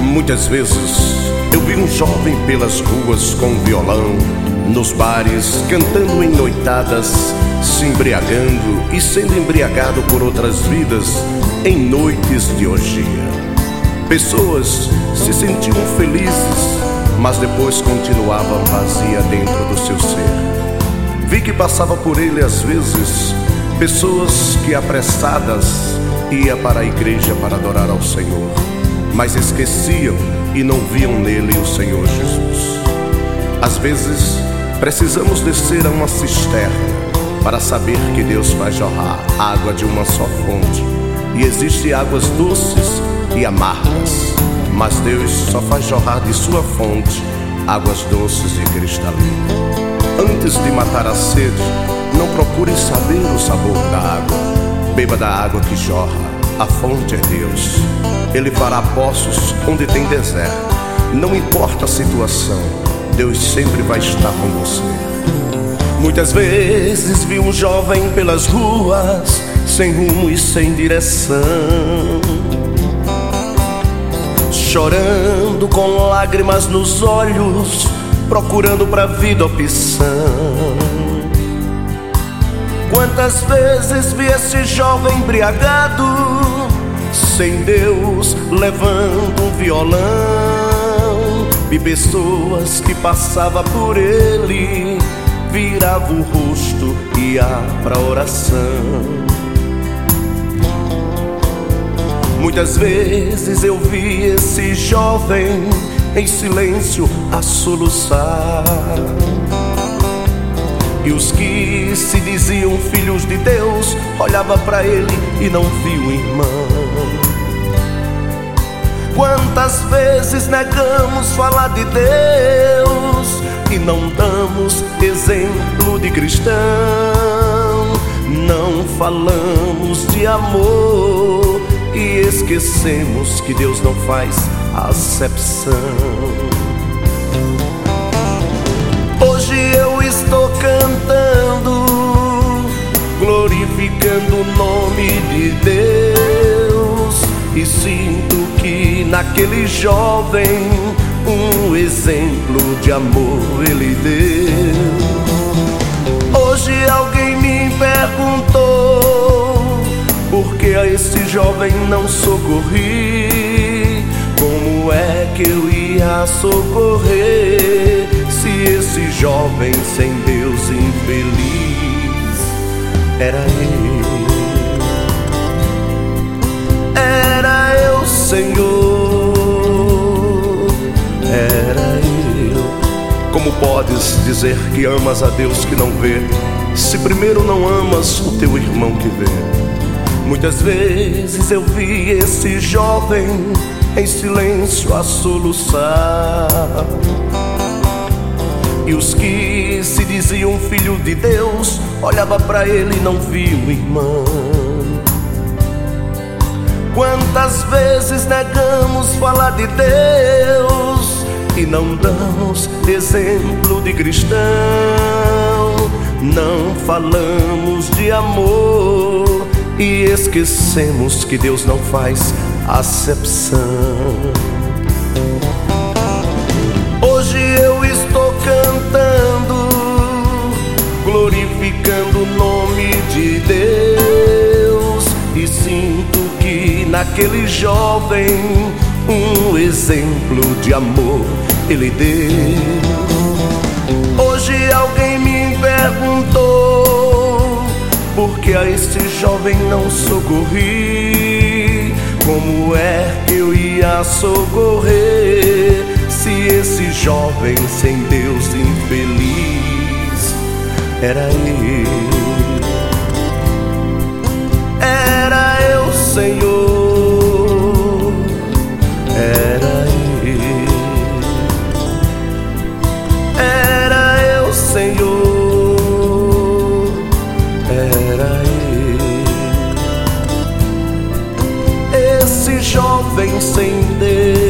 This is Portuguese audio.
Muitas vezes eu vi um jovem pelas ruas com violão, nos bares, cantando em noitadas, se embriagando e sendo embriagado por outras vidas em noites de orgia. Pessoas se sentiam felizes, mas depois continuavam vazia dentro do seu ser. Vi que passava por ele às vezes pessoas que apressadas ia para a igreja para adorar ao Senhor, mas esqueciam e não viam nele o Senhor Jesus. Às vezes precisamos descer a uma cisterna para saber que Deus vai jorrar água de uma só fonte. E existem águas doces e amargas, mas Deus só faz jorrar de sua fonte águas doces e cristalinas. Antes de matar a sede, não procure saber o sabor da água. Beba da água que jorra. A fonte é Deus. Ele fará poços onde tem deserto. Não importa a situação, Deus sempre vai estar com você. Muitas vezes vi um jovem pelas ruas, sem rumo e sem direção, chorando com lágrimas nos olhos, procurando pra vida opção. Quantas vezes vi esse jovem embriagado, sem Deus, levando um violão. Vi pessoas que passavam por ele, virava o rosto e ia pra oração. Muitas vezes eu vi esse jovem em silêncio a soluçar, e os que se diziam filhos de Deus olhava pra ele e não viu o irmão. Quantas vezes negamos falar de Deus e não damos exemplo de cristão? Não falamos de amor e esquecemos que Deus não faz acepção. Hoje eu estou cantando, glorificando o nome de Deus, e sinto que naquele jovem um exemplo de amor ele deu. Hoje alguém me perguntou por que a esse jovem não socorri. Como é que eu ia socorrer se esse jovem sem Deus infeliz era ele? Era eu, Senhor, era eu. Como podes dizer que amas a Deus que não vê, se primeiro não amas o teu irmão que vê? Muitas vezes eu vi esse jovem em silêncio a soluçar, e os que se diziam filho de Deus olhava pra ele e não viu o irmão. Quantas vezes negamos falar de Deus e não damos exemplo de cristão? Não falamos de amor e esquecemos que Deus não faz acepção. Hoje eu estou cantando, glorificando o nome de Deus, e sinto que naquele jovem um exemplo de amor ele deu. Hoje alguém me perguntou por que a esse jovem não socorri. Como é que eu ia socorrer se esse jovem sem Deus infeliz era ele? Era eu, Senhor, era ele. Era eu, Senhor, era ele. Esse jovem sem Deus